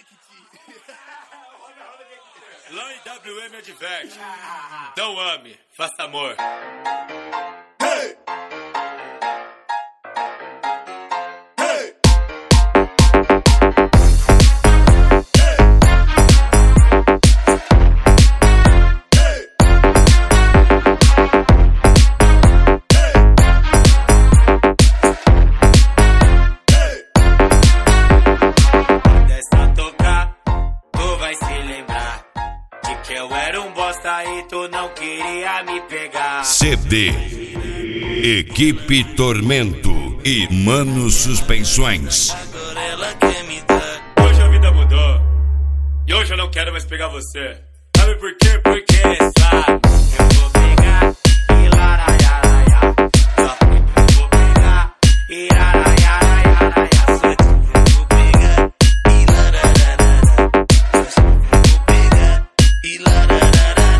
Lá em WM adverte. Não ame, faça amor. Hey! E tu não queria me pegar. CD Equipe Tormento e Mano Suspensões. Hoje a vida mudou e hoje eu não quero mais pegar você. Sabe por quê? Porque sabe, eu vou pegar e laraiaraia. Eu vou pegar e laraiaraia. Eu vou pegar e laraiaraia. Eu vou pegar e laraiaraia.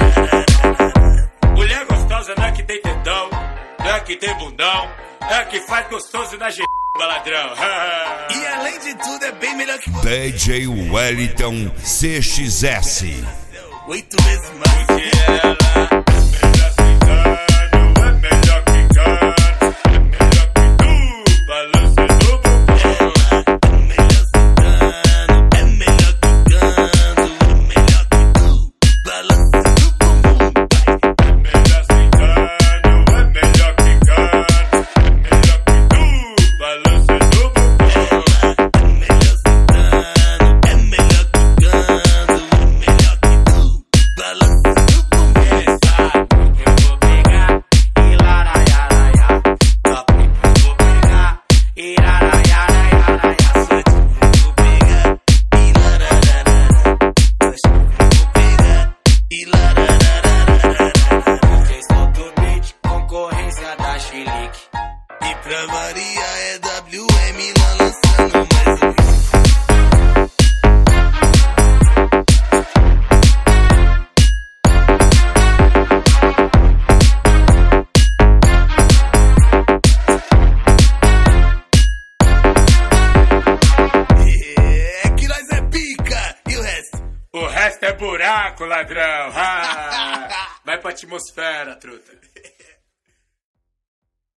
Mulher gostosa não é que tem tetão, não é que tem bundão, é que faz gostoso na ladrão. E além de tudo é bem melhor que você. DJ Wellington CXS. 8 vezes mais que ela. É melhor que cano, é melhor que tu, balança do bumbum. É melhor sentando, é melhor que canto, é melhor que tu, balança do bumbum. É melhor sentando, é melhor que cano, é melhor que tu, balança do bumbum. É melhor sentando, é melhor que canto, é melhor que tu, balança do bumbum. Eu vou pegar e laraiaraia. Eu vou pegar e laraiaraia. Eu vou pegar e larararara. Eu vou pegar e larararara. Quem solta o beat, concorrência da Chilique. E pra Maria é WM lá lançando mais um hit. É que nós é pica e o resto? O resto é buraco, ladrão. Vai pra atmosfera, truta.